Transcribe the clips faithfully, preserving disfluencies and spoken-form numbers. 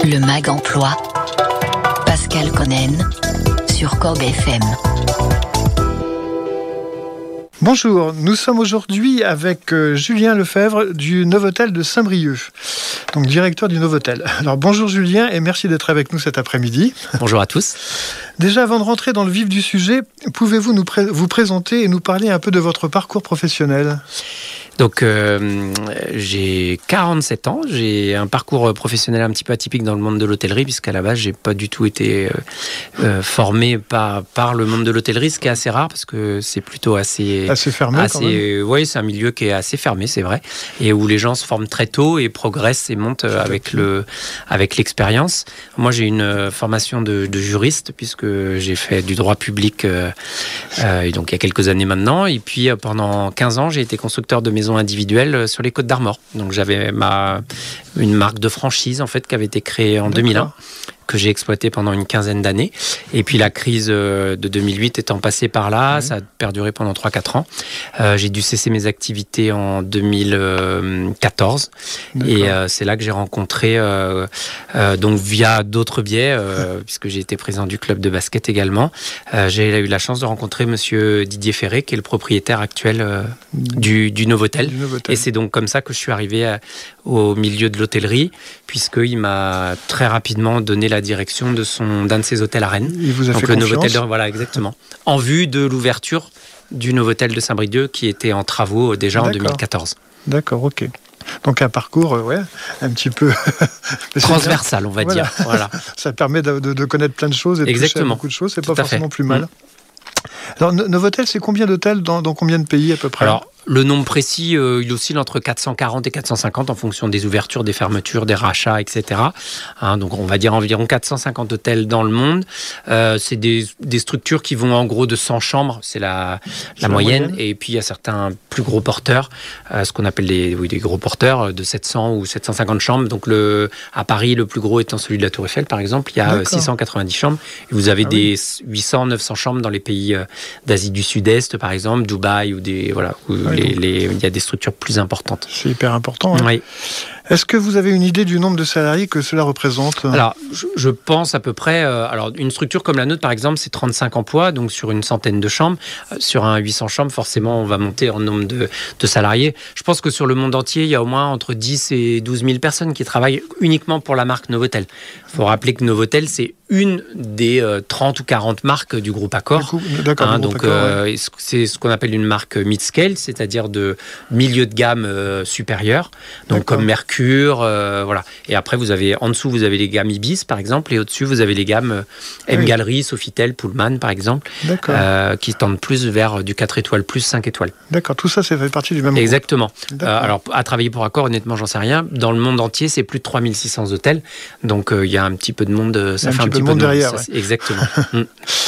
Le Mag Emploi. Pascal Connen sur Corbe F M. Bonjour, nous sommes aujourd'hui avec euh, Julien Lefebvre du Novotel de Saint-Brieuc, donc directeur du Novotel. Alors bonjour Julien et merci d'être avec nous cet après-midi. Bonjour à tous. Déjà avant de rentrer dans le vif du sujet, pouvez-vous nous pré- vous présenter et nous parler un peu de votre parcours professionnel ? Donc euh, j'ai quarante-sept ans, j'ai un parcours professionnel un petit peu atypique dans le monde de l'hôtellerie puisqu'à la base j'ai pas du tout été euh, euh, formé par, par le monde de l'hôtellerie, ce qui est assez rare parce que c'est plutôt assez... Assez fermé assez, quand même. Oui, c'est un milieu qui est assez fermé, c'est vrai, et où les gens se forment très tôt et progressent et montent avec, le, avec l'expérience. Moi j'ai une formation de, de juriste puisque j'ai fait du droit public euh, euh, donc il y a quelques années maintenant, et puis euh, pendant quinze ans j'ai été constructeur de maisons individuelles sur les Côtes d'Armor. Donc j'avais ma, une marque de franchise en fait qui avait été créée en D'accord. deux mille un, que j'ai exploité pendant une quinzaine d'années. Et puis la crise de deux mille huit étant passée par là, mmh. ça a perduré pendant trois à quatre ans. Euh, j'ai dû cesser mes activités en deux mille quatorze. D'accord. Et euh, c'est là que j'ai rencontré, euh, euh, donc via d'autres biais, euh, puisque j'ai été président du club de basket également, euh, j'ai eu la chance de rencontrer monsieur Didier Ferré, qui est le propriétaire actuel euh, du, du Novotel. Du Novotel. Et c'est donc comme ça que je suis arrivé à, au milieu de l'hôtellerie, puisqu'il m'a très rapidement donné la la direction de son, d'un de ses hôtels à Rennes. Il vous a donc fait le confiance. Novotel de, voilà, exactement. En vue de l'ouverture du Novotel de Saint-Brieuc qui était en travaux déjà D'accord. en deux mille quatorze. D'accord, ok. Donc un parcours, euh, ouais, un petit peu transversal, on va voilà. dire. Voilà. Ça permet de, de, de connaître plein de choses et de toucher à beaucoup de choses. C'est Tout pas forcément fait. plus mal. Mmh. Alors Novotel, c'est combien d'hôtels dans, dans combien de pays à peu près ? Alors, le nombre précis, euh, il oscille entre quatre cent quarante et quatre cent cinquante en fonction des ouvertures, des fermetures, des rachats, et cetera. Hein, donc, on va dire environ quatre cent cinquante hôtels dans le monde. Euh, c'est des, des structures qui vont en gros de cent chambres, c'est la, c'est la, la moyenne. moyenne. Et puis, il y a certains plus gros porteurs, euh, ce qu'on appelle des, oui, des gros porteurs de sept cents ou sept cent cinquante chambres. Donc, le, à Paris, le plus gros étant celui de la Tour Eiffel, par exemple, il y a D'accord. six cent quatre-vingt-dix chambres. Et vous avez ah, des oui. huit cents, neuf cents chambres dans les pays euh, d'Asie du Sud-Est, par exemple, Dubaï ou des... Voilà, où ah, Les, les, il y a des structures plus importantes. C'est hyper important. Hein. Oui. Est-ce que vous avez une idée du nombre de salariés que cela représente ? Alors, je, je pense à peu près... Euh, alors, une structure comme la nôtre, par exemple, c'est trente-cinq emplois, donc sur une centaine de chambres. Euh, sur un huit cents chambres, forcément, on va monter en nombre de, de salariés. Je pense que sur le monde entier, il y a au moins entre dix et douze mille personnes qui travaillent uniquement pour la marque Novotel. Il faut rappeler que Novotel, c'est une des euh, trente ou quarante marques du groupe Accor. Du coup, d'accord, hein, donc, Accor, euh, ouais. C'est ce qu'on appelle une marque mid-scale, c'est-à-dire de milieu de gamme euh, supérieur, donc d'accord. comme Mercure, euh, voilà. Et après, vous avez en dessous, vous avez les gammes Ibis, par exemple, et au-dessus, vous avez les gammes euh, M-Gallery, oui. Sofitel, Pullman, par exemple, euh, qui tendent plus vers du quatre étoiles, plus cinq étoiles. D'accord, tout ça, ça fait partie du même Exactement. groupe. Exactement. Euh, alors, à travailler pour Accor, honnêtement, j'en sais rien. Dans le monde entier, c'est plus de trois mille six cents hôtels, donc il euh, y a un petit peu de monde, ça fait un petit peu de monde derrière. Ça, ouais. Exactement. mm.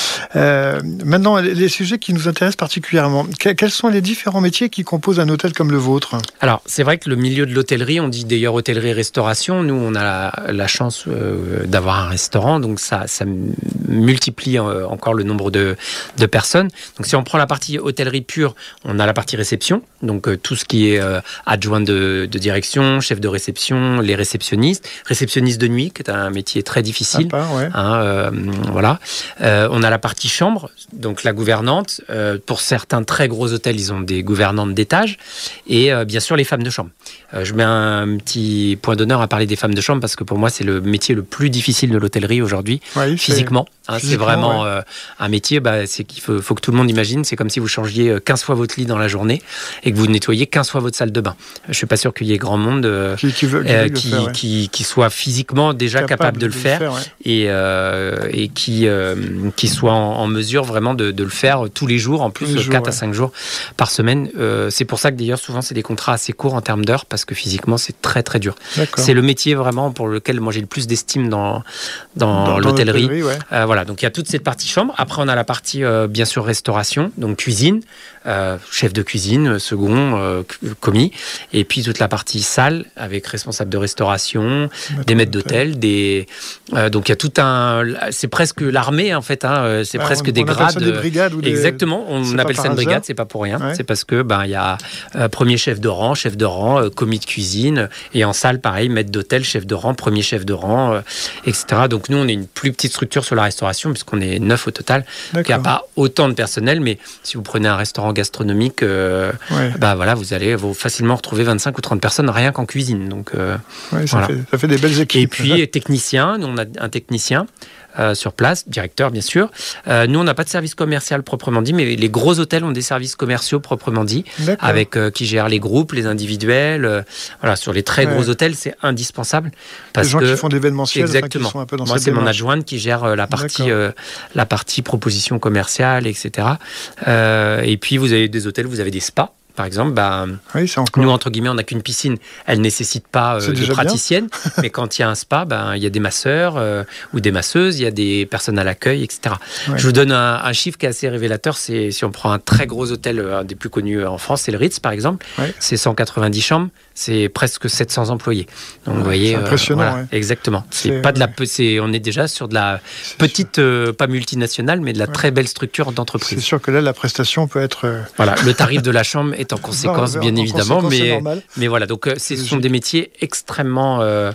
euh, maintenant, les sujets qui nous intéressent particulièrement, quels sont les différents métiers qui composent un hôtel comme le vôtre ? Alors, c'est vrai que le milieu de l'hôtellerie, on dit d'ailleurs hôtellerie et restauration. Nous, on a la, la chance euh, d'avoir un restaurant, donc ça, ça multiplie euh, encore le nombre de, de personnes. Donc, si on prend la partie hôtellerie pure, on a la partie réception, donc euh, tout ce qui est euh, adjoint de, de direction, chef de réception, les réceptionnistes, réceptionniste de nuit, qui est un métier très difficile. Sympa, ouais. Hein, euh, voilà. Euh, on a la partie chambre, donc la gouvernante. Euh, pour certains très gros hôtels, ils ont des gouvernantes d'étage. Et euh, bien sûr, les femmes de chambre. Euh, je mets un petit point d'honneur à parler des femmes de chambre parce que pour moi, c'est le métier le plus difficile de l'hôtellerie aujourd'hui, ouais, physiquement. Hein, c'est vraiment ouais. euh, un métier, bah, c'est qu'il faut, faut que tout le monde imagine. C'est comme si vous changiez quinze fois votre lit dans la journée et que vous nettoyiez quinze fois votre salle de bain. Je ne suis pas sûr qu'il y ait grand monde euh, qui, qui, veut, qui, euh, qui, faire, ouais. qui, qui soit physiquement déjà capable, capable de le faire, faire ouais. et, euh, et qui, euh, qui soit en, en mesure vraiment de, de le faire tous les jours, en plus quatre ouais. à cinq jours par semaine. Euh, c'est pour ça que d'ailleurs souvent c'est des contrats assez courts en termes d'heures parce que physiquement c'est très très dur. D'accord. C'est le métier vraiment pour lequel moi j'ai le plus d'estime dans, dans, dans l'hôtellerie. Dans l'hôtellerie ouais. euh, voilà, donc il y a toute cette partie chambre. Après on a la partie euh, bien sûr restauration, donc cuisine. euh, chef de cuisine, second, euh, commis, et puis toute la partie salle avec responsable de restauration, maître des maîtres d'hôtel, des euh, donc il y a tout un, c'est presque l'armée en fait, hein, c'est bah, presque on, des on grades. Ça des brigades ou des... Exactement, on appelle ça une brigade, c'est pas pour rien, ouais. C'est parce que ben il y a euh, premier chef de rang, chef de rang, euh, commis de cuisine, et en salle pareil, maître d'hôtel, chef de rang, premier chef de rang, euh, et cetera. Donc nous on est une plus petite structure sur la restauration puisqu'on est neuf au total. Il n'y a pas autant de personnel, mais si vous prenez un restaurant gastronomique, euh, ouais. bah voilà, vous allez vous facilement retrouver vingt-cinq ou trente personnes rien qu'en cuisine. Donc euh, ouais, ça, voilà. fait, ça fait des belles équipes. Et puis technicien, nous on a un technicien. Euh, sur place, directeur bien sûr. Euh, nous, on n'a pas de service commercial proprement dit, mais les gros hôtels ont des services commerciaux proprement dit, D'accord. avec euh, qui gèrent les groupes, les individuels. Euh, voilà, sur les très ouais. gros hôtels, c'est indispensable. Parce les gens que, qui font d'événementiels, exactement. Enfin, qui sont un peu dans Moi, cette c'est démarche. Mon adjointe qui gère euh, la partie, euh, la partie proposition commerciale, et cetera. Euh, et puis, vous avez des hôtels, vous avez des spas. Par exemple, bah, oui, c'est encore... nous, entre guillemets, on n'a qu'une piscine. Elle ne nécessite pas euh, de praticienne. Mais quand il y a un spa, bah, il y a des masseurs euh, ou des masseuses, il y a des personnes à l'accueil, et cetera. Ouais. Je vous donne un, un chiffre qui est assez révélateur. C'est, si on prend un très gros hôtel, un des plus connus en France, c'est le Ritz, par exemple. Ouais. C'est cent quatre-vingt-dix chambres. C'est presque sept cents employés. Donc, ouais, vous voyez, c'est impressionnant. Euh, voilà, ouais. Exactement. C'est, c'est pas de la, c'est, on est déjà sur de la c'est petite, euh, pas multinationale, mais de la ouais. très belle structure d'entreprise. C'est sûr que là, la prestation peut être... Euh... Voilà, le tarif de la chambre est en conséquence, non, bien en évidemment, mais, mais voilà, donc ce sont des métiers extrêmement euh,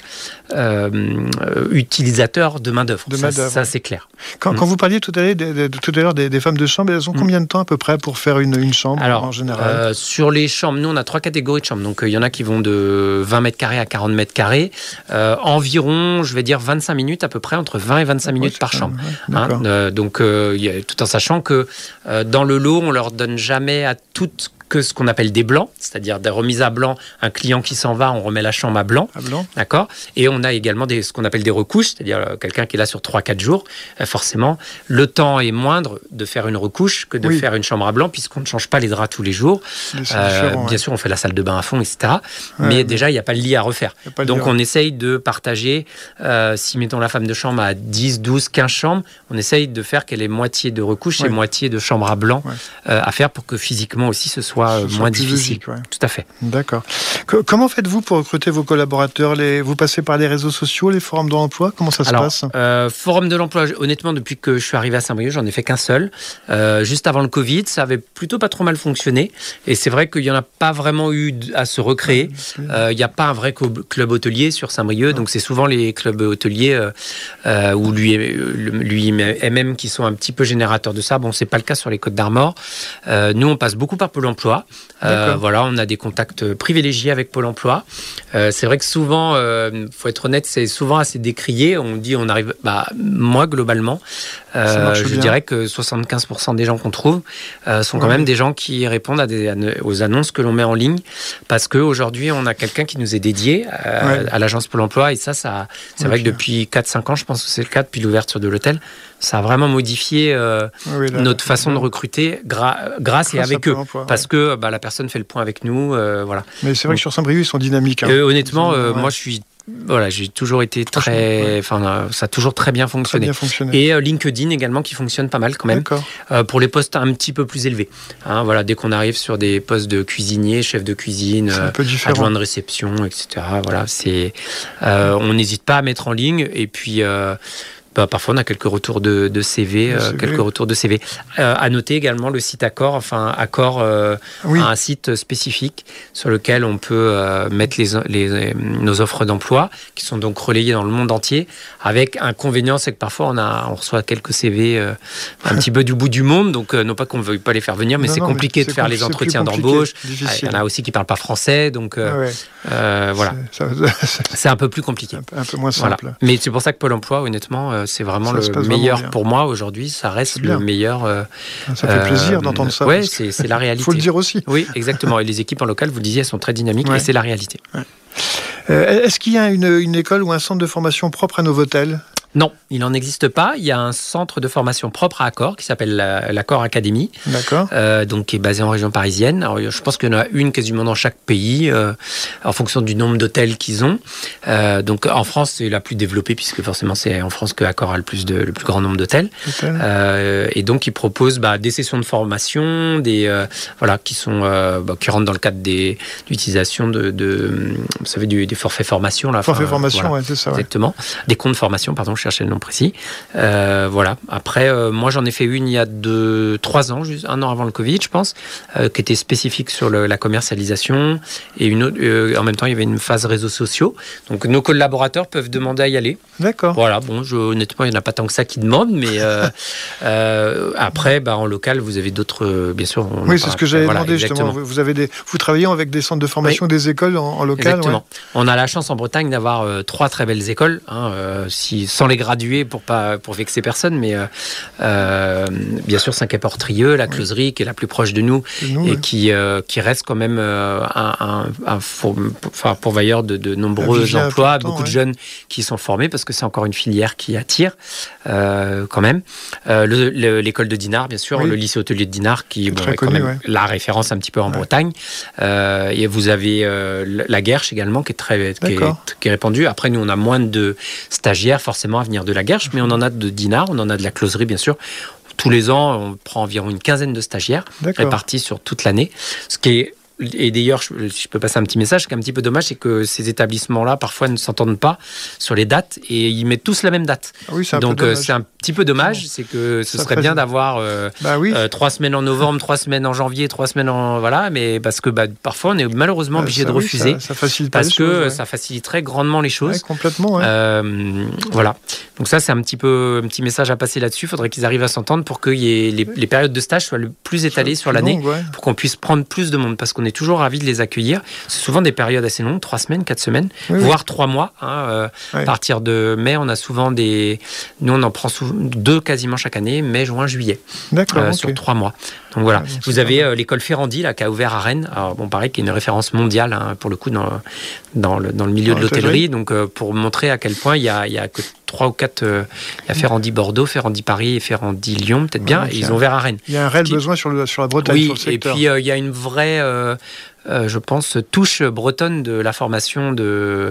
euh, utilisateurs de main-d'œuvre. De ça, main-d'œuvre. Ça, c'est clair. Quand, mmh. quand vous parliez tout à l'heure, des, des, tout à l'heure des, des femmes de chambre, elles ont combien de temps à peu près pour faire une, une chambre? Alors, en général euh, sur les chambres, nous, on a trois catégories de chambres. Donc, il euh, y en a qui vont de vingt mètres carrés à quarante mètres carrés. Euh, environ, je vais dire, vingt-cinq minutes à peu près, entre vingt et vingt-cinq ouais, minutes par chambre. Ouais, hein, euh, donc, euh, y a, tout en sachant que euh, dans le lot, on leur donne jamais à toutes que ce qu'on appelle des blancs, c'est-à-dire des remises à blanc. Un client qui s'en va, on remet la chambre à blanc. À blanc. D'accord. Et on a également des, ce qu'on appelle des recouches, c'est-à-dire euh, quelqu'un qui est là sur trois à quatre jours. Euh, forcément, le temps est moindre de faire une recouche que de oui. faire une chambre à blanc, puisqu'on ne change pas les draps tous les jours. Euh, bien ouais. sûr, on fait la salle de bain à fond, et cetera. Ouais, mais, mais déjà, il n'y a pas le lit à refaire. Donc, on essaye de partager, euh, si mettons la femme de chambre à dix, douze, quinze chambres, on essaye de faire qu'elle ait moitié de recouche ouais. et moitié de chambre à blanc ouais. euh, à faire pour que physiquement aussi ce soit Euh, moins difficile. Logique, ouais. Tout à fait. D'accord. Que, comment faites-vous pour recruter vos collaborateurs? les, Vous passez par les réseaux sociaux, les forums de l'emploi? Comment ça se Alors, passe euh, Forum de l'emploi, honnêtement, depuis que je suis arrivé à Saint-Brieuc, j'en ai fait qu'un seul. Euh, juste avant le Covid, ça avait plutôt pas trop mal fonctionné. Et c'est vrai qu'il n'y en a pas vraiment eu à se recréer. Il euh, n'y a pas un vrai club hôtelier sur Saint-Brieuc. Ouais. Donc c'est souvent les clubs hôteliers euh, euh, ou lui, lui même qui sont un petit peu générateurs de ça. Bon, c'est pas le cas sur les Côtes d'Armor. Euh, nous, on passe beaucoup par Pôle emploi. Euh, voilà, on a des contacts privilégiés avec Pôle emploi. Euh, c'est vrai que souvent, euh, faut être honnête, c'est souvent assez décrié. On dit, on arrive. Bah, moi, globalement, euh, je bien. dirais que soixante-quinze pour cent des gens qu'on trouve euh, sont quand ouais. même des gens qui répondent à des, à, aux annonces que l'on met en ligne, parce que aujourd'hui, on a quelqu'un qui nous est dédié à, ouais. à l'agence Pôle emploi, et ça, ça, c'est ouais, vrai que depuis quatre cinq ans, je pense que c'est le cas depuis l'ouverture de l'hôtel. Ça a vraiment modifié euh, oui, là, notre façon là. de recruter gra- grâce, grâce et avec eux, emploi, parce ouais. que bah, la personne fait le point avec nous. Euh, voilà. Mais c'est vrai Donc, que sur Saint-Brieuc, ils sont dynamiques. Hein. Euh, honnêtement, euh, ouais. moi, je suis Voilà, j'ai toujours été très, enfin, ouais. ça a toujours très bien fonctionné. Très bien fonctionné. Et euh, LinkedIn également qui fonctionne pas mal quand même. Euh, pour les postes un petit peu plus élevés. Hein, voilà, dès qu'on arrive sur des postes de cuisinier, chef de cuisine, euh, adjoint de réception, et cetera. Voilà, c'est, euh, on n'hésite pas à mettre en ligne. Et puis. Euh, Bah, parfois, on a quelques retours de, de C V, euh, quelques retours de C V. Euh, à noter également le site Accor. Enfin, Accor euh, oui. a un site spécifique sur lequel on peut euh, mettre les, les, nos offres d'emploi, qui sont donc relayées dans le monde entier. Avec inconvénient, c'est que parfois on a, on reçoit quelques C V euh, un petit peu du bout du monde. Donc, euh, non pas qu'on ne veuille pas les faire venir, mais non, c'est non, compliqué mais c'est de faire compl- les entretiens d'embauche. Il y en a aussi qui ne parlent pas français, donc euh, ouais. euh, voilà. C'est, ça, c'est un peu plus compliqué. Un peu, un peu moins simple. Voilà. Mais c'est pour ça que Pôle emploi, honnêtement, euh, c'est vraiment ça le meilleur vraiment pour moi aujourd'hui. Ça reste le meilleur. Euh, ça fait plaisir euh, d'entendre ça. Oui, c'est, c'est la réalité. Il faut le dire aussi. Oui, exactement. Et les équipes en local, vous le disiez, elles sont très dynamiques ouais. et c'est la réalité. Ouais. Euh, est-ce qu'il y a une, une école ou un centre de formation propre à Novotel ? Non, il n'en existe pas. Il y a un centre de formation propre à Accor qui s'appelle l'Accor Academy. D'accord. Euh, donc qui est basé en région parisienne. Alors, je pense qu'il y en a une quasiment dans chaque pays, euh, en fonction du nombre d'hôtels qu'ils ont. Euh, donc en France, c'est la plus développée puisque forcément c'est en France que Accor a le plus de, le plus grand nombre d'hôtels. Euh, et donc ils proposent bah, des sessions de formation, des euh, voilà qui sont euh, bah, qui rentrent dans le cadre des d'utilisation de, de vous savez du, des forfaits formation là. Forfait enfin, formation, voilà, ouais, c'est ça. Ouais. Exactement. Des comptes formation, pardon. Je cherchais le nom précis. Euh, voilà. Après, euh, moi, j'en ai fait une il y a deux, trois ans, juste un an avant le Covid, je pense, euh, qui était spécifique sur le, la commercialisation. Et une autre, euh, en même temps, il y avait une phase réseaux sociaux. Donc, nos collaborateurs peuvent demander à y aller. D'accord. Voilà. Bon, je, honnêtement, il n'y en a pas tant que ça qui demandent, mais euh, euh, après, bah, en local, vous avez d'autres, euh, bien sûr. Oui, c'est ce que j'avais voilà, demandé exactement. justement. Vous avez des, vous travaillez avec des centres de formation, oui. des écoles en, en local. Exactement. Ouais. On a la chance en Bretagne d'avoir euh, trois très belles écoles, hein, euh, si, sans les graduer pour pas pour vexer personne, mais euh, euh, bien sûr Saint-Quay-Portrieux, la Closerie qui est la plus proche de nous, nous et ouais. qui euh, qui reste quand même euh, un, un, un pour, enfin, pourvoyeur de, de nombreux emplois, beaucoup ouais. de jeunes qui sont formés parce que c'est encore une filière qui attire euh, quand même. Euh, le, le, l'école de Dinard, bien sûr, oui. le lycée hôtelier de Dinard qui bon, est quand connu, même ouais. la référence un petit peu en ouais. Bretagne. Euh, et vous avez euh, la Guerche également qui est très qui est, qui est répandue. Après nous on a moins de stagiaires forcément à venir de la Guerche, mais on en a de Dinard, on en a de la Closerie bien sûr. Tous les ans, on prend environ une quinzaine de stagiaires D'accord. répartis sur toute l'année, ce qui est et d'ailleurs, je, je peux passer un petit message, ce qui est un petit peu dommage, c'est que ces établissements-là, parfois, ne s'entendent pas sur les dates et ils mettent tous la même date. Ah oui, c'est Donc, euh, c'est un petit peu dommage, c'est que ce ça serait bien d'avoir euh, bah oui. euh, trois semaines en novembre, trois semaines en janvier, trois semaines en... Voilà, mais parce que bah, parfois, on est malheureusement bah, obligé de oui, refuser. Ça, ça facilite parce pas que choses, ouais. ça faciliterait grandement les choses. Ouais, complètement, ouais. Euh, voilà. Donc ça, c'est un petit peu un petit message à passer là-dessus. Il faudrait qu'ils arrivent à s'entendre pour que y ait les, les périodes de stage soient le plus étalées sur l'année, longue, ouais. pour qu'on puisse prendre plus de monde, parce qu'on est toujours ravis de les accueillir. C'est souvent des périodes assez longues, trois semaines, quatre semaines, oui, voire oui. trois mois. Hein, euh, ouais. À partir de mai, on a souvent des... Nous, on en prend souvent deux quasiment chaque année, mai, juin, juillet. D'accord, euh, okay. sur trois mois. Donc voilà. Ouais, vous avez euh, l'école Ferrandi, là, qui a ouvert à Rennes. Alors, bon, pareil, qui est une référence mondiale, hein, pour le coup, dans, dans, le, dans le milieu dans de l'hôtellerie. Donc, euh, pour montrer à quel point il y a, il y a que trois ou quatre... Euh, il y a Ferrandi Bordeaux, Ferrandi Paris et Ferrandi Lyon, peut-être bien. Ouais, et ils ont ouvert à Rennes. Il y a un réel qui... besoin sur, le, sur la Bretagne, oui, sur le secteur. Et puis, euh, il y a une vraie... Euh, Euh, je pense, touche bretonne de la formation de,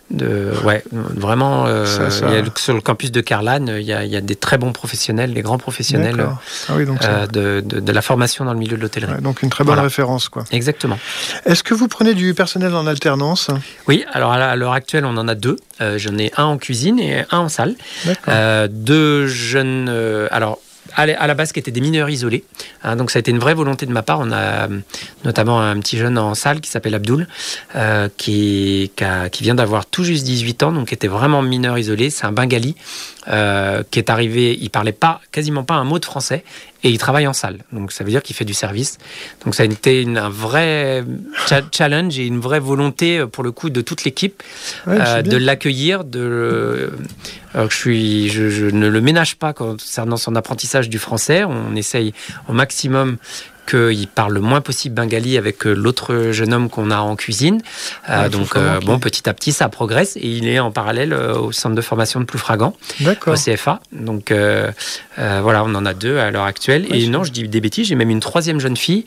de ouais, vraiment. Euh, ça, ça... Il y a, sur le campus de Carlane, il y, a, il y a des très bons professionnels, des grands professionnels ah oui, donc euh, de, de, de la formation dans le milieu de l'hôtellerie. Ouais, donc une très bonne voilà. référence, quoi. Exactement. Est-ce que vous prenez du personnel en alternance ? Oui, alors à l'heure actuelle, on en a deux. Euh, j'en ai un en cuisine et un en salle. Euh, deux jeunes. Euh, alors. À la base, qui étaient des mineurs isolés. Hein, donc, ça a été une vraie volonté de ma part. On a notamment un petit jeune en salle qui s'appelle Abdoul, euh, qui, qui, a, qui vient d'avoir tout juste dix-huit ans, donc qui était vraiment mineur isolé. C'est un Bengali euh, qui est arrivé. Il parlait pas, quasiment pas un mot de français. Et il travaille en salle, donc ça veut dire qu'il fait du service. Donc ça a été une, un vrai cha- challenge et une vraie volonté pour le coup de toute l'équipe ouais, euh, de l'accueillir. De, alors que je suis, je, je ne le ménage pas concernant son apprentissage du français. On essaye au maximum qu'il parle le moins possible bengali avec l'autre jeune homme qu'on a en cuisine. Euh, ouais, donc, euh, bon, petit à petit, ça progresse. Et il est en parallèle euh, au centre de formation de Ploufragan, au C F A. Donc, euh, euh, voilà, on en a deux à l'heure actuelle. Ouais, et non, je dis des bêtises, j'ai même une troisième jeune fille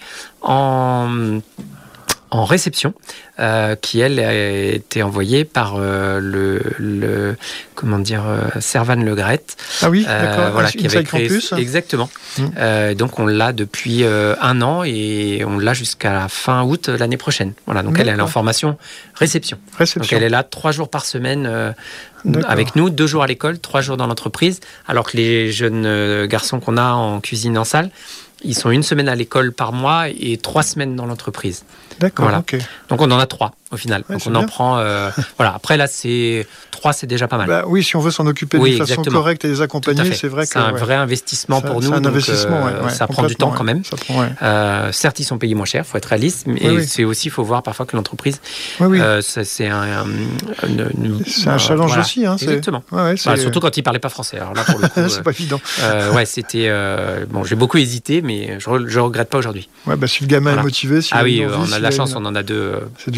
en... en réception, euh, qui elle a été envoyée par euh, le, le comment dire euh, Servan Le Gret. Ah oui, euh, d'accord. Voilà, qui avait créé Campus. Exactement. Mmh. Euh, donc on l'a depuis euh, un an et on l'a jusqu'à la fin août l'année prochaine. Voilà, donc d'accord. Elle est en formation réception. réception. Donc elle est là trois jours par semaine. Euh, avec nous, deux jours à l'école, trois jours dans l'entreprise, alors que les jeunes euh, garçons qu'on a en cuisine en salle, ils sont une semaine à l'école par mois et trois semaines dans l'entreprise. D'accord, voilà. ok. Donc on en a trois au final. Ouais, donc on bien. en prend. Euh, voilà. Après là, c'est trois, c'est déjà pas mal. Bah, oui, si on veut s'en occuper oui, d'une façon exactement. correcte et les accompagner, c'est vrai que c'est un ouais. vrai investissement ça, pour nous. C'est un donc, investissement. Euh, ouais, ça prend du temps ouais. quand même. Ça prend, ouais. euh, certes, ils sont payés moins cher, faut être réaliste, mais oui, oui. c'est aussi, faut voir parfois que l'entreprise, oui, oui. Euh, ça, c'est un, un, une, une, c'est un challenge voilà. aussi. Hein, exactement. Ouais, ouais, bah, surtout quand ils parlaient pas français. Alors là, pour le coup, c'est pas évident. Euh, ouais, c'était. Euh, bon, j'ai beaucoup hésité, mais je, je regrette pas aujourd'hui. Ouais, bah si le gamin voilà. est motivé, si ah oui, on a de la chance, on en a deux. C'est du bonheur.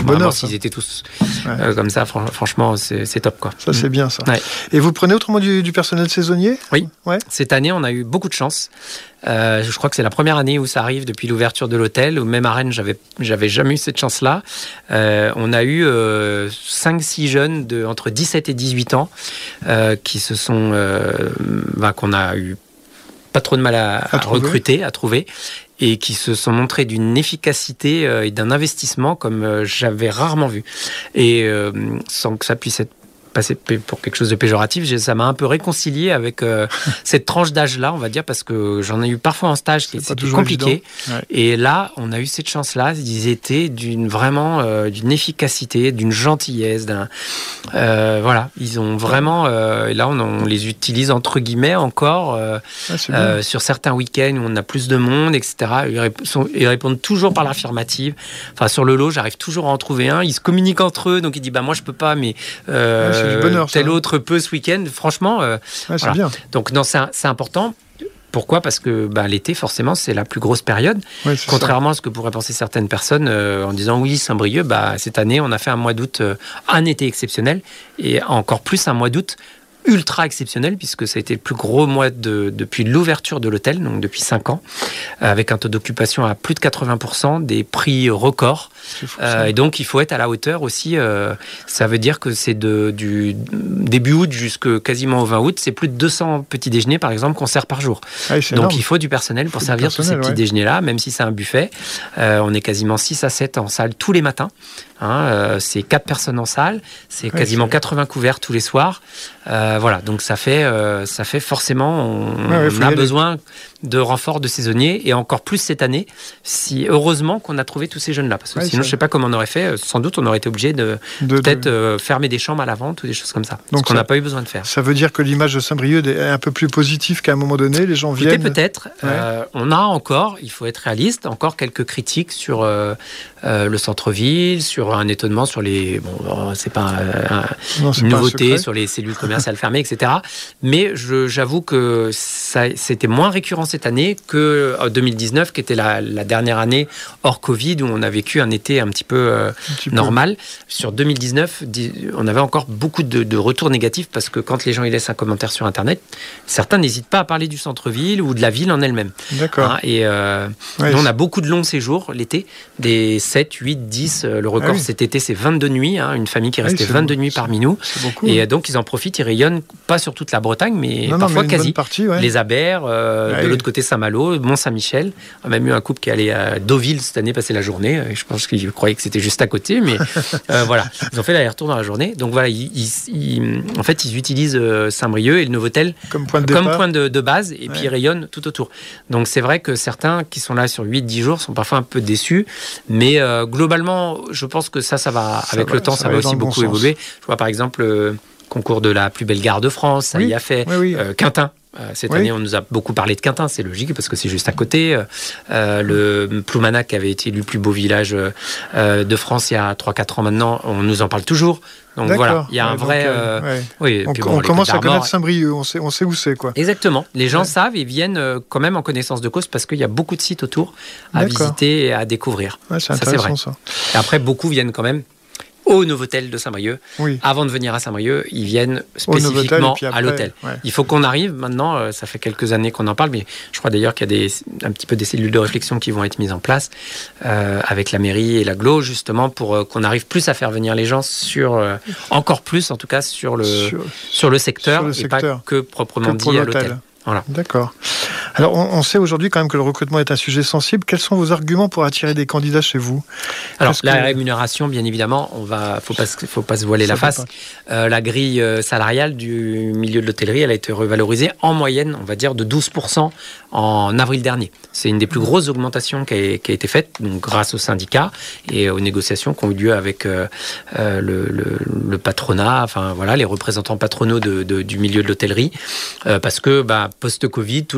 qu'ils étaient tous ouais. euh, comme ça, fran- franchement, c'est, c'est top, quoi. Ça, c'est bien, ça. Ouais. Et vous prenez autrement du, du personnel saisonnier ? Oui. Ouais. Cette année, on a eu beaucoup de chance. Euh, je crois que c'est la première année où ça arrive depuis l'ouverture de l'hôtel. Même à Rennes, j'avais, j'avais jamais eu cette chance-là. Euh, on a eu euh, cinq six jeunes de, entre dix-sept et dix-huit ans euh, qui se sont, euh, bah, qu'on a eu pas trop de mal à, à, à recruter, à trouver, et qui se sont montrés d'une efficacité euh, et d'un investissement comme euh, j'avais rarement vu. Et euh, sans que ça puisse être passer pour quelque chose de péjoratif, ça m'a un peu réconcilié avec euh, cette tranche d'âge-là, on va dire, parce que j'en ai eu parfois en stage, qui c'était compliqué. Ouais. Et là, on a eu cette chance-là. Ils étaient d'une vraiment euh, d'une efficacité, d'une gentillesse, d'un euh, voilà. Ils ont vraiment. Euh, et là, on, on les utilise entre guillemets encore euh, ah, euh, sur certains week-ends où on a plus de monde, et cetera. Ils, rép- sont, ils répondent toujours par l'affirmative. Enfin, sur le lot, j'arrive toujours à en trouver un. Ils se communiquent entre eux, donc ils disent bah moi je peux pas, mais euh, ouais, du bonheur, tel ça. Autre peut ce week-end. Franchement, euh, ouais, c'est voilà. bien. Donc non, c'est, c'est important. Pourquoi ? Parce que bah, l'été, forcément, c'est la plus grosse période. Ouais, Contrairement ça. à ce que pourraient penser certaines personnes euh, en disant oui, Saint-Brieuc, bah, cette année, on a fait un mois d'août, euh, un été exceptionnel, et encore plus un mois d'août ultra exceptionnel, puisque ça a été le plus gros mois de, depuis l'ouverture de l'hôtel, donc depuis cinq ans, avec un taux d'occupation à plus de quatre-vingts pour cent, des prix records. Fou, euh, et donc, il faut être à la hauteur aussi. Euh, ça veut dire que c'est de, du début août jusqu'à quasiment au vingt août, c'est plus de deux cents petits déjeuners, par exemple, qu'on sert par jour. Ah, donc, énorme. Il faut du personnel pour servir personnel, tous ces petits ouais. déjeuners-là, même si c'est un buffet. Euh, on est quasiment six à sept en salle tous les matins. Hein, euh, c'est quatre personnes en salle, c'est ouais, quasiment c'est... quatre-vingts couverts tous les soirs. Euh, voilà, donc ça fait, euh, ça fait forcément, on, ouais, ouais, on a besoin de renforts de saisonniers, et encore plus cette année. Si heureusement qu'on a trouvé tous ces jeunes-là, parce que ouais, sinon je ne sais pas comment on aurait fait. Sans doute on aurait été obligé de, de peut-être de... Euh, fermer des chambres à la vente ou des choses comme ça. Donc ce qu'on n'a pas eu besoin de faire. Ça veut dire que l'image de Saint-Brieuc est un peu plus positive qu'à un moment donné. Les gens viennent. Peut-être, peut-être. Ouais. Euh, on a encore, il faut être réaliste, encore quelques critiques sur euh, euh, le centre-ville, sur un étonnement sur les, bon, c'est pas un, non, c'est une pas nouveauté un sur les cellules commerciales fermées, et cetera. Mais je, j'avoue que ça, c'était moins récurrent cette année que deux mille dix-neuf, qui était la, la dernière année hors Covid, où on a vécu un été un petit peu euh, un petit normal. Peu. Sur deux mille dix-neuf, on avait encore beaucoup de, de retours négatifs, parce que quand les gens ils laissent un commentaire sur Internet, certains n'hésitent pas à parler du centre-ville ou de la ville en elle-même. D'accord. Hein, et euh, ouais, nous, on a beaucoup de longs séjours l'été, des sept, huit, dix. Le record ah oui. cet été, c'est vingt-deux nuits. Hein, une famille qui restait ah oui, vingt-deux beau, nuits parmi nous. C'est beaucoup, et hein. donc, ils en profitent, ils rayonnent pas sur toute la Bretagne, mais non, parfois non, mais quasi. Partie, ouais. Les Abers, euh, ah de oui. l'autre côté Saint-Malo, Mont-Saint-Michel. On a même eu un couple qui allait à Deauville cette année passer la journée. Je pense qu'ils croyaient que c'était juste à côté, mais euh, voilà. Ils ont fait l'aller-retour dans la journée. Donc voilà, ils, ils, ils, en fait, ils utilisent Saint-Brieuc et le Novotel comme point de, comme point de, de base, et ouais. puis ils rayonnent tout autour. Donc c'est vrai que certains qui sont là sur huit dix jours sont parfois un peu déçus, mais euh, globalement, je pense que ça, ça va, ça avec va, le temps, ça, ça va, va aussi beaucoup bon évoluer. Je vois par exemple le concours de la plus belle gare de France, ça oui. y a fait. Oui, oui. Euh, Quintin. Cette oui. année, on nous a beaucoup parlé de Quintin, c'est logique parce que c'est juste à côté. Euh, le Ploumanac avait été élu plus beau village euh, de France il y a trois quatre ans maintenant, on nous en parle toujours. Donc D'accord. voilà, il y a ouais, un vrai. Donc, euh, ouais. oui, on puis bon, on commence à connaître Saint-Brieuc, on sait, on sait où c'est, quoi. Exactement. Les gens ouais. savent et viennent euh, quand même en connaissance de cause, parce qu'il y a beaucoup de sites autour à D'accord. visiter et à découvrir. Ouais, c'est ça, c'est vrai. Ça. Et après, beaucoup viennent quand même au Novotel de Saint-Brieuc. Oui. Avant de venir à Saint-Brieuc, ils viennent spécifiquement après, à l'hôtel. Ouais. Il faut qu'on arrive maintenant, euh, ça fait quelques années qu'on en parle, mais je crois d'ailleurs qu'il y a des, un petit peu des cellules de réflexion qui vont être mises en place euh, avec la mairie et l'Agglo, justement pour euh, qu'on arrive plus à faire venir les gens sur, euh, encore plus en tout cas sur le, sur, sur le secteur, sur le et secteur. Pas que proprement que dit à l'hôtel. Voilà. D'accord. Alors, on, on sait aujourd'hui quand même que le recrutement est un sujet sensible. Quels sont vos arguments pour attirer des candidats chez vous ? Alors, Parce la que... rémunération, bien évidemment, on va, faut pas, faut pas se voiler Ça la face. Euh, la grille salariale du milieu de l'hôtellerie, elle a été revalorisée en moyenne, on va dire, de douze pour cent en avril dernier. C'est une des plus grosses augmentations qui a, qui a été faite, donc grâce aux syndicats et aux négociations qui ont eu lieu avec euh, euh, le, le, le patronat, enfin voilà, les représentants patronaux de, de, du milieu de l'hôtellerie, euh, parce que bah, post-Covid, tout le monde était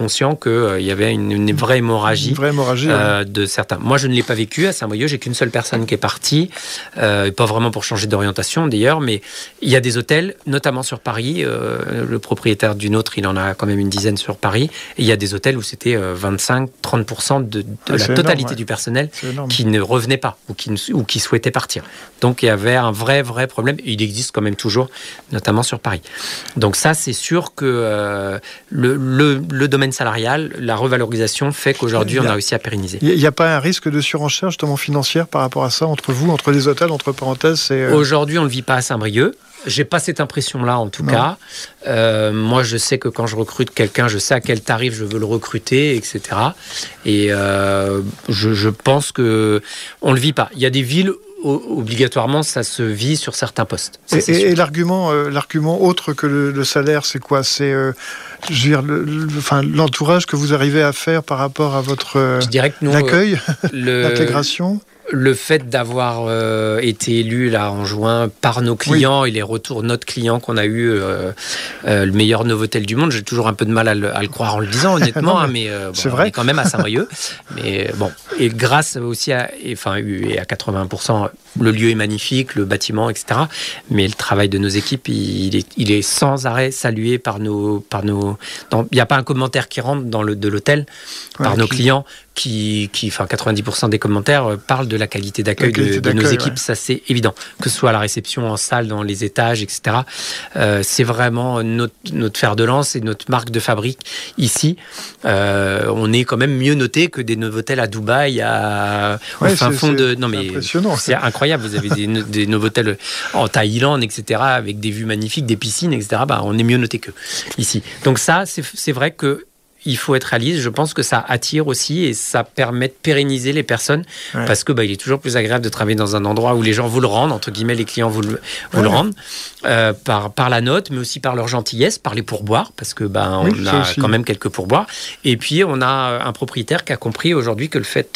conscient qu'il euh, y avait une, une vraie hémorragie, une vraie hémorragie euh, ouais. de certains. Moi, je ne l'ai pas vécu à Saint-Brieuc. J'ai qu'une seule personne qui est partie, euh, pas vraiment pour changer d'orientation d'ailleurs, mais il y a des hôtels, notamment sur Paris. Euh, le propriétaire d'une autre, il en a quand même une dizaine sur Paris. Et il y a des hôtels où c'était euh, vingt-cinq à trente pour cent de, de ah, la totalité énorme, ouais. du personnel qui ne revenait pas ou qui, ou qui souhaitait partir. Donc il y avait un vrai, vrai problème. Et il existe quand même toujours, notamment sur Paris. Donc ça, c'est sûr que euh, le, le, le domaine salarial, la revalorisation fait qu'aujourd'hui, on a réussi à pérenniser. Il n'y a pas un risque de surenchère justement financière par rapport à ça, entre vous, entre les hôtels, entre parenthèses c'est, euh... Aujourd'hui, on ne le vit pas à Saint-Brieuc. J'ai pas cette impression-là, en tout non. cas. Euh, moi, je sais que quand je recrute quelqu'un, je sais à quel tarif je veux le recruter, et cetera. Et euh, je, je pense que on le vit pas. Il y a des villes obligatoirement, ça se vit sur certains postes. Ça, et, et, et l'argument, euh, l'argument autre que le, le salaire, c'est quoi ? C'est euh, je veux dire, le, le, enfin, l'entourage que vous arrivez à faire par rapport à votre euh, je dirais que nous, l'accueil, le... l'intégration. Le fait d'avoir euh, été élu là en juin par nos clients oui. et les retours de notre client qu'on a eu euh, euh, le meilleur Novotel du monde, j'ai toujours un peu de mal à le, à le croire en le disant honnêtement, non, mais, hein, mais euh, bon, c'est vrai. On est quand même à Saint-Brieuc. Mais bon, et grâce aussi à, et, enfin, et à quatre-vingts pour cent, le lieu est magnifique, le bâtiment, et cetera. Mais le travail de nos équipes, il est, il est sans arrêt salué par nos, par nos. Il n'y a pas un commentaire qui rentre dans le de l'hôtel ouais, par nos qui... clients. Qui, qui, enfin quatre-vingt-dix pour cent des commentaires parlent de la qualité d'accueil, la qualité de, d'accueil de nos équipes, ouais. Ça c'est évident. Que ce soit à la réception, en salle, dans les étages, et cetera. Euh, c'est vraiment notre, notre fer de lance et notre marque de fabrique ici. Euh, on est quand même mieux noté que des Novotel à Dubaï, à, ouais, au fin c'est, fond c'est, de. Non mais impressionnant. C'est incroyable. Vous avez des, des Novotel en Thaïlande, et cetera, avec des vues magnifiques, des piscines, et cetera. Bah, on est mieux noté qu'eux ici. Donc ça, c'est, c'est vrai que. Il faut être réaliste. Je pense que ça attire aussi et ça permet de pérenniser les personnes ouais. parce que bah, il est toujours plus agréable de travailler dans un endroit où les gens vous le rendent, entre guillemets, les clients vous le, vous ouais. le rendent euh, par, par la note, mais aussi par leur gentillesse, par les pourboires, parce que bah, on oui, a quand même quelques pourboires. Et puis, on a un propriétaire qui a compris aujourd'hui que le fait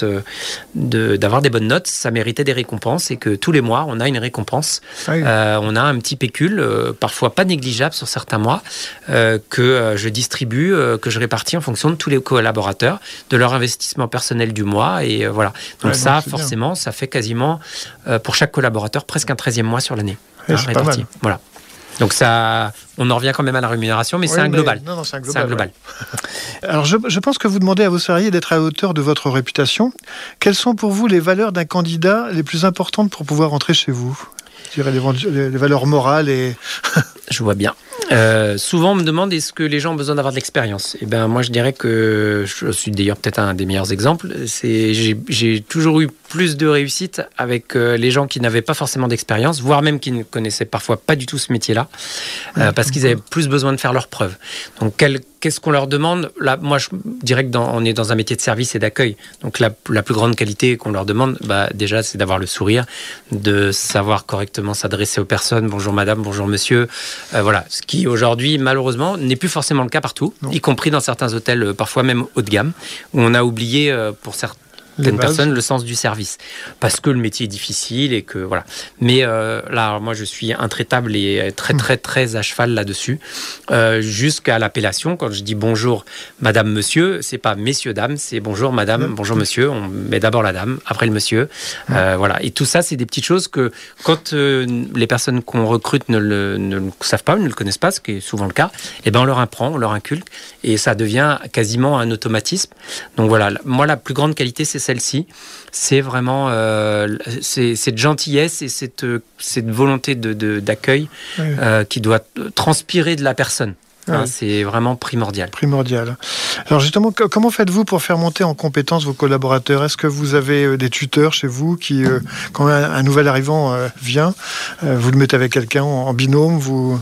de, d'avoir des bonnes notes, ça méritait des récompenses et que tous les mois, on a une récompense. Oui. Euh, on a un petit pécule, euh, parfois pas négligeable sur certains mois, euh, que euh, je distribue, euh, que je répartis en fonction de tous les collaborateurs, de leur investissement personnel du mois. Et euh, voilà. Donc ouais, ça, forcément, bien. Ça fait quasiment, euh, pour chaque collaborateur, presque un treizième mois sur l'année. Ouais, hein, c'est réparti. Pas mal. Voilà. Donc ça, on en revient quand même à la rémunération, mais oui, c'est un mais global. Non, non, c'est un global. C'est un global. Ouais. Alors, je, je pense que vous demandez à vos salariés d'être à la hauteur de votre réputation. Quelles sont pour vous les valeurs d'un candidat les plus importantes pour pouvoir entrer chez vous ? Je dirais les, les valeurs morales et... Je vois bien. Euh, souvent, on me demande est-ce que les gens ont besoin d'avoir de l'expérience. Et ben, moi, je dirais que je suis d'ailleurs peut-être un des meilleurs exemples. C'est, j'ai, j'ai toujours eu plus de réussite avec euh, les gens qui n'avaient pas forcément d'expérience, voire même qui ne connaissaient parfois pas du tout ce métier-là, euh, parce qu'ils avaient plus besoin de faire leurs preuves. Donc, quel, qu'est-ce qu'on leur demande ? Là, moi, je dirais que dans, on est dans un métier de service et d'accueil. Donc, la, la plus grande qualité qu'on leur demande, bah, déjà, c'est d'avoir le sourire, de savoir correctement s'adresser aux personnes. Bonjour madame, bonjour monsieur. Euh, voilà, ce qui aujourd'hui, malheureusement, n'est plus forcément le cas partout, non. Y compris dans certains hôtels, parfois même haut de gamme, où on a oublié, euh, pour certains, certaines personnes le sens du service parce que le métier est difficile et que voilà. Mais euh, là, moi, je suis intraitable et très très très à cheval là-dessus euh, jusqu'à l'appellation. Quand je dis bonjour, madame, monsieur, c'est pas messieurs, dames, c'est bonjour, madame, mmh. bonjour, monsieur. On met d'abord la dame, après le monsieur. Mmh. Euh, voilà. Et tout ça, c'est des petites choses que quand euh, les personnes qu'on recrute ne le, ne le savent pas, ne le connaissent pas, ce qui est souvent le cas, et ben on leur apprend, on leur inculque et ça devient quasiment un automatisme. Donc voilà. Moi, la plus grande qualité, c'est celle-ci, c'est vraiment euh, c'est, cette gentillesse et cette, cette volonté de, de, d'accueil oui. euh, qui doit transpirer de la personne. Hein, oui. C'est vraiment primordial. Primordial. Alors justement, comment faites-vous pour faire monter en compétence vos collaborateurs ? Est-ce que vous avez des tuteurs chez vous qui, euh, quand un, un nouvel arrivant euh, vient, euh, vous le mettez avec quelqu'un en, en binôme vous...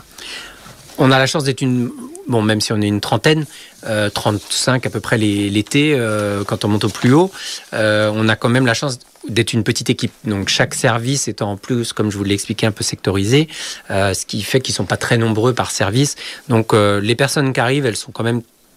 On a la chance d'être une... Bon, même si on est une trentaine, euh, trente-cinq à peu près l'été, euh, quand on monte au plus haut, euh, on a quand même la chance d'être une petite équipe. Donc, chaque service étant en plus, comme je vous l'ai expliqué, un peu sectorisé, euh, ce qui fait qu'ils ne sont pas très nombreux par service. Donc, euh, les personnes qui arrivent, elles sont quand même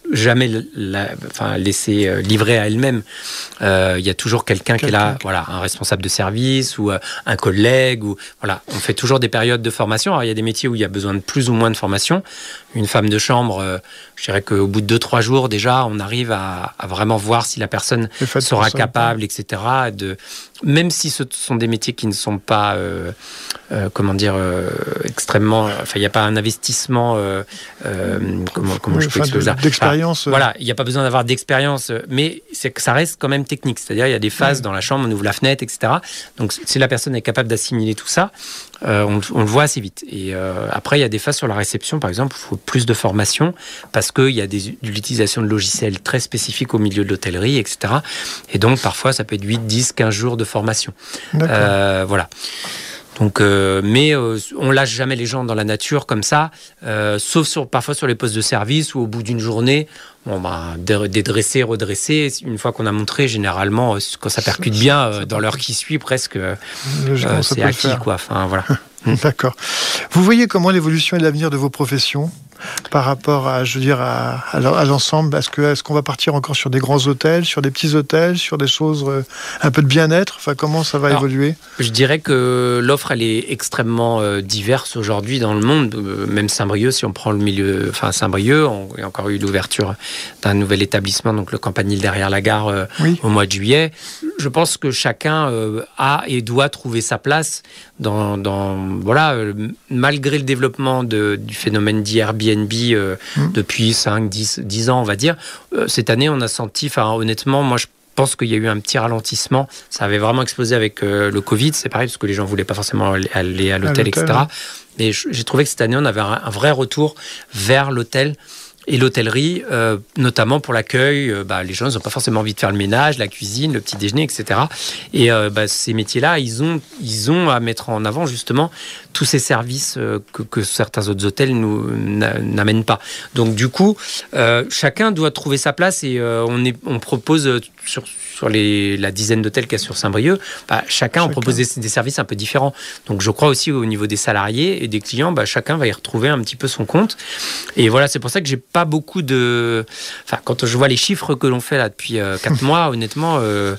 jamais la, enfin, laisser euh, livrer à elle-même. Il euh, y a toujours quelqu'un, quelqu'un qui est là, voilà, un responsable de service ou euh, un collègue. Ou, voilà. On fait toujours des périodes de formation. Alors, il y a des métiers où il y a besoin de plus ou moins de formation. Une femme de chambre, euh, je dirais qu'au bout de deux, trois jours, déjà, on arrive à, à vraiment voir si la personne sera capable, et cetera. De, même si ce sont des métiers qui ne sont pas, euh, euh, comment dire, euh, extrêmement... Enfin, il n'y a pas un investissement... Euh, euh, comment, comment oui, je peux expliquer ça d'expérience. Enfin, voilà, il n'y a pas besoin d'avoir d'expérience, mais c'est que ça reste quand même technique. C'est-à-dire, il y a des phases oui. dans la chambre, on ouvre la fenêtre, et cetera. Donc, si la personne est capable d'assimiler tout ça, euh, on, on le voit assez vite. Et euh, après, il y a des phases sur la réception, par exemple, où il faut plus de formation parce qu'il y a des, de l'utilisation de logiciels très spécifiques au milieu de l'hôtellerie, et cetera. Et donc, parfois, ça peut être huit, dix, quinze jours de formation. Euh, voilà. Donc, euh, mais euh, on lâche jamais les gens dans la nature comme ça, euh, sauf sur, parfois sur les postes de service où au bout d'une journée, bon, bah, dédresser, redresser. Une fois qu'on a montré, généralement, quand ça percute ça, bien, ça, ça dans l'heure qui suit, presque, euh, euh, c'est acquis, quoi. Enfin, voilà. D'accord. Vous voyez comment l'évolution et l'avenir de vos professions par rapport à, je veux dire, à, à l'ensemble? Est-ce que, est-ce qu'on va partir encore sur des grands hôtels, sur des petits hôtels, sur des choses, euh, un peu de bien-être? Enfin, comment ça va Alors, évoluer? Je dirais que l'offre, elle est extrêmement euh, diverse aujourd'hui dans le monde. Euh, même Saint-Brieuc, si on prend le milieu, enfin Saint-Brieuc, on, il y a encore eu l'ouverture d'un nouvel établissement, donc le Campanile derrière la gare, euh, oui. au mois de juillet. Je pense que chacun euh, a et doit trouver sa place dans, dans voilà, euh, malgré le développement de, du phénomène d'Airbnb euh, mmh. depuis cinq, dix, dix ans, on va dire. Euh, cette année, on a senti, enfin honnêtement, moi je Je pense qu'il y a eu un petit ralentissement. Ça avait vraiment explosé avec euh, le Covid. C'est pareil, parce que les gens ne voulaient pas forcément aller, aller à l'hôtel, à l'hôtel, et cetera. Ouais. Mais j'ai trouvé que cette année, on avait un, un vrai retour vers l'hôtel et l'hôtellerie, euh, notamment pour l'accueil. Euh, bah, les gens n'ont pas forcément envie de faire le ménage, la cuisine, le petit déjeuner, et cetera. Et euh, bah, ces métiers-là, ils ont, ils ont à mettre en avant justement tous ces services euh, que, que certains autres hôtels nous n'amènent pas. Donc du coup, euh, chacun doit trouver sa place et euh, on, est, on propose sur, sur les, la dizaine d'hôtels qu'il y a sur Saint-Brieuc, bah, chacun, chacun on propose des, des services un peu différents. Donc je crois aussi au niveau des salariés et des clients, bah, chacun va y retrouver un petit peu son compte. Et voilà, c'est pour ça que j'ai pas beaucoup de... Enfin, quand je vois les chiffres que l'on fait là depuis euh, quatre mois, honnêtement, euh,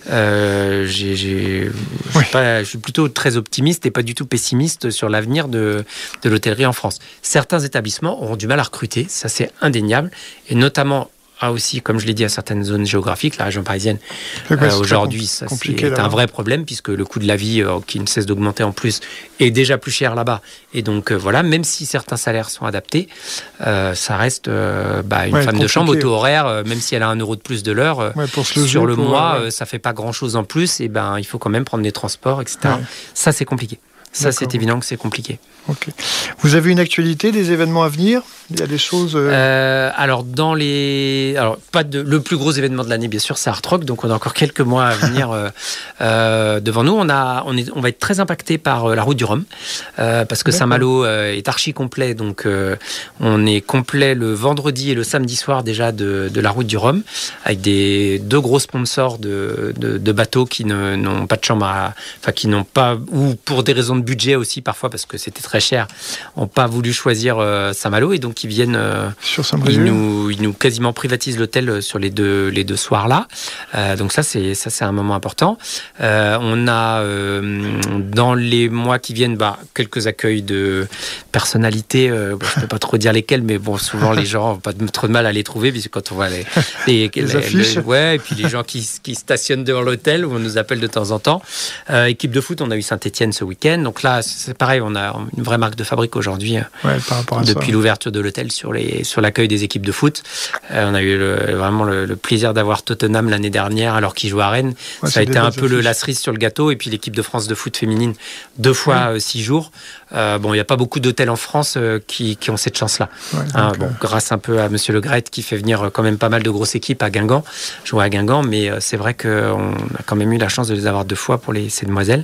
euh, j'ai, j'ai, oui. pas, je suis plutôt très optimiste et pas du tout pessimiste sur l'avenir de, de l'hôtellerie en France. Certains établissements auront du mal à recruter, ça c'est indéniable, et notamment a aussi, comme je l'ai dit, à certaines zones géographiques, la région parisienne, euh, aujourd'hui, ça c'est un vrai problème, puisque le coût de la vie, euh, qui ne cesse d'augmenter en plus, est déjà plus cher là-bas. Et donc, euh, voilà, même si certains salaires sont adaptés, euh, ça reste euh, bah, une ouais, femme de chambre auto-horaire, euh, même si elle a un euro de plus de l'heure, euh, ouais, le sur le mois, ouais. euh, ça ne fait pas grand-chose en plus, et ben, il faut quand même prendre des transports, et cetera. Ouais. Ça, c'est compliqué. Ça, D'accord. c'est évident que c'est compliqué. Okay. Vous avez une actualité, des événements à venir? Il y a des choses... Euh... Euh, alors, dans les... Alors, pas de... Le plus gros événement de l'année, bien sûr, c'est Art Rock. Donc, on a encore quelques mois à venir euh, euh, devant nous. On, a... on, est... on va être très impacté par euh, la route du Rhum. Euh, parce que D'accord. Saint-Malo euh, est archi complet. Donc, euh, on est complet le vendredi et le samedi soir déjà de, de la route du Rhum. Avec des deux gros sponsors de, de, de bateaux qui ne, n'ont pas de chambre à... Enfin, qui n'ont pas... Ou pour des raisons de budget aussi, parfois, parce que c'était très cher, n'ont pas voulu choisir euh, Saint-Malo. Et donc, ils viennent... Euh, sur ils, nous, ils nous quasiment privatisent l'hôtel sur les deux, les deux soirs-là. Euh, donc ça c'est, ça, c'est un moment important. Euh, on a, euh, dans les mois qui viennent, bah, quelques accueils de personnalités. Euh, bon, je ne peux pas trop dire lesquels, mais bon, souvent, les gens n'ont pas trop de mal à les trouver, puisque quand on voit les, les, les, les affiches. Le, ouais, et puis les gens qui, qui stationnent devant l'hôtel, où on nous appelle de temps en temps. Euh, équipe de foot, on a eu Saint-Étienne ce week-end. Donc là, c'est pareil, on a une vraie marque de fabrique aujourd'hui, ouais, par rapport à depuis ça. l'ouverture de l'hôtel sur, les, sur l'accueil des équipes de foot. Euh, on a eu le, vraiment le, le plaisir d'avoir Tottenham l'année dernière, alors qu'ils jouent à Rennes. Ouais, ça a été un peu le, la cerise sur le gâteau. Et puis l'équipe de France de foot féminine, deux fois oui. euh, six jours. Euh, bon, il n'y a pas beaucoup d'hôtels en France euh, qui, qui ont cette chance-là. Ouais, hein, bon, euh... grâce un peu à Monsieur Le Gret, qui fait venir quand même pas mal de grosses équipes à Guingamp, jouer à Guingamp. Mais euh, c'est vrai qu'on a quand même eu la chance de les avoir deux fois pour les, ces demoiselles.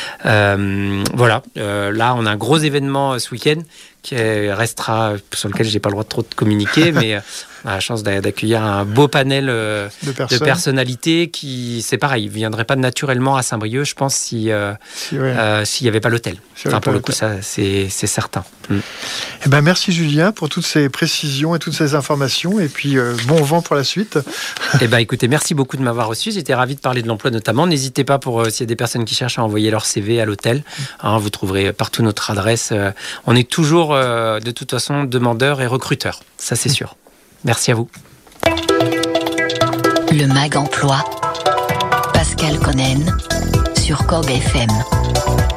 Euh, voilà. Euh, là, on a un gros événement euh, ce week-end qui restera, sur lequel je n'ai pas le droit de trop de communiquer, mais On a la chance d'accueillir un beau panel euh, de, de personnalités qui, c'est pareil, ne viendraient pas naturellement à Saint-Brieuc, je pense, si, euh, si, ouais. euh, s'il n'y avait pas l'hôtel. Si enfin, pour le coup, ça, c'est, c'est certain. Mm. Eh ben, merci Julien pour toutes ces précisions et toutes ces informations. Et puis, euh, bon vent pour la suite. Eh ben, écoutez, merci beaucoup de m'avoir reçu. J'étais ravi de parler de l'emploi notamment. N'hésitez pas pour euh, s'il y a des personnes qui cherchent à envoyer leur C V à l'hôtel. Hein, vous trouverez partout notre adresse. Euh, on est toujours, euh, de toute façon, demandeurs et recruteurs. Ça, c'est sûr. Merci à vous. Le Mag Emploi, Pascal Connen sur Cob F M.